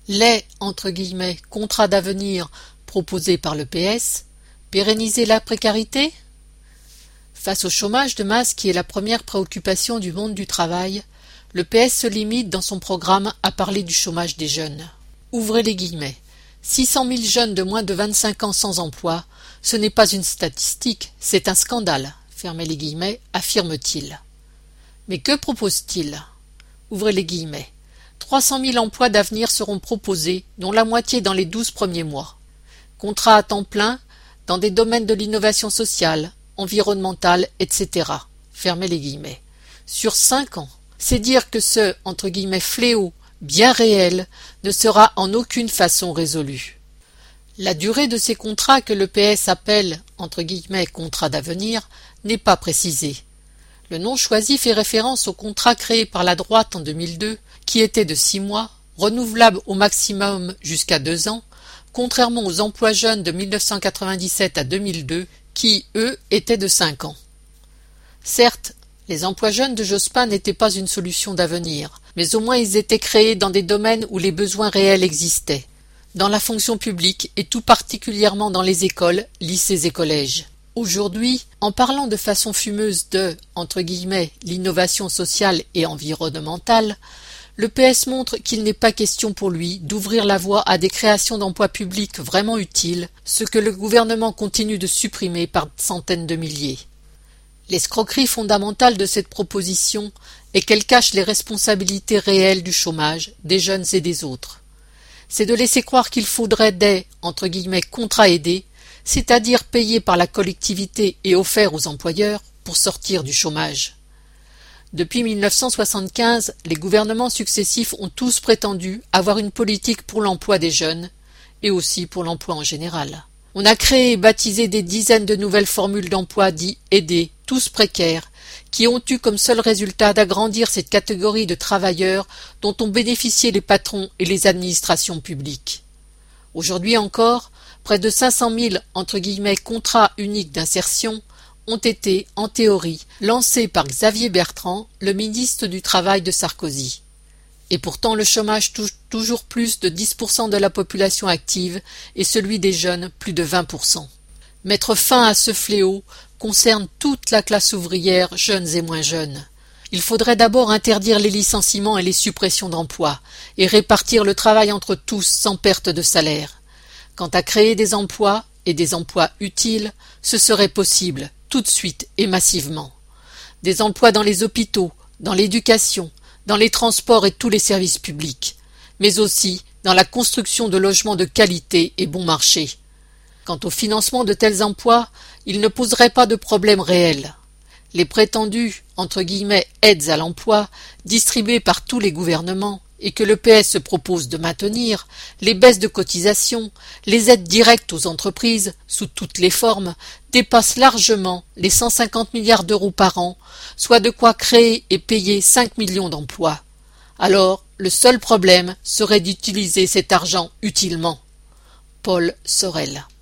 Les « contrats d'avenir » proposés par le PS, pérenniser la précarité? Face au chômage de masse qui est la première préoccupation du monde du travail, le PS se limite dans son programme à parler du chômage des jeunes. Ouvrez les guillemets. 600 000 jeunes de moins de 25 ans sans emploi, ce n'est pas une statistique, c'est un scandale, fermez les guillemets, affirme-t-il. Mais que propose-t-il? Ouvrez les guillemets. 300 000 emplois d'avenir seront proposés, dont la moitié dans les 12 premiers mois. Contrats à temps plein dans des domaines de l'innovation sociale, environnementale, etc. Fermez les guillemets. Sur 5 ans. C'est dire que ce « fléau » bien réel ne sera en aucune façon résolu. La durée de ces contrats que le PS appelle « contrats d'avenir » n'est pas précisée. Le nom choisi fait référence au contrat créé par la droite en 2002, qui était de 6 mois, renouvelable au maximum jusqu'à 2 ans, contrairement aux emplois jeunes de 1997 à 2002, qui, eux, étaient de 5 ans. Certes, les emplois jeunes de Jospin n'étaient pas une solution d'avenir, mais au moins ils étaient créés dans des domaines où les besoins réels existaient, dans la fonction publique et tout particulièrement dans les écoles, lycées et collèges. Aujourd'hui, en parlant de façon fumeuse de « l'innovation sociale et environnementale », le PS montre qu'il n'est pas question pour lui d'ouvrir la voie à des créations d'emplois publics vraiment utiles, ce que le gouvernement continue de supprimer par centaines de milliers. L'escroquerie fondamentale de cette proposition est qu'elle cache les responsabilités réelles du chômage, des jeunes et des autres. C'est de laisser croire qu'il faudrait des « contrats aidés », c'est-à-dire payés par la collectivité et offerts aux employeurs pour sortir du chômage. Depuis 1975, les gouvernements successifs ont tous prétendu avoir une politique pour l'emploi des jeunes et aussi pour l'emploi en général. On a créé et baptisé des dizaines de nouvelles formules d'emploi dits aidés, tous précaires, qui ont eu comme seul résultat d'agrandir cette catégorie de travailleurs dont ont bénéficié les patrons et les administrations publiques. Aujourd'hui encore, près de 500 000 « contrats uniques d'insertion » ont été, en théorie, lancés par Xavier Bertrand, le ministre du Travail de Sarkozy. Et pourtant le chômage touche toujours plus de 10% de la population active et celui des jeunes plus de 20%. Mettre fin à ce fléau concerne toute la classe ouvrière, jeunes et moins jeunes. Il faudrait d'abord interdire les licenciements et les suppressions d'emplois et répartir le travail entre tous sans perte de salaire. Quant à créer des emplois, et des emplois utiles, ce serait possible, tout de suite et massivement. Des emplois dans les hôpitaux, dans l'éducation, dans les transports et tous les services publics, mais aussi dans la construction de logements de qualité et bon marché. Quant au financement de tels emplois, il ne poserait pas de problème réel. Les prétendus « aides à l'emploi » distribuées par tous les gouvernements et que le PS se propose de maintenir, les baisses de cotisations, les aides directes aux entreprises, sous toutes les formes, dépassent largement les 150 milliards d'euros par an, soit de quoi créer et payer 5 millions d'emplois. Alors, le seul problème serait d'utiliser cet argent utilement. Paul Sorel.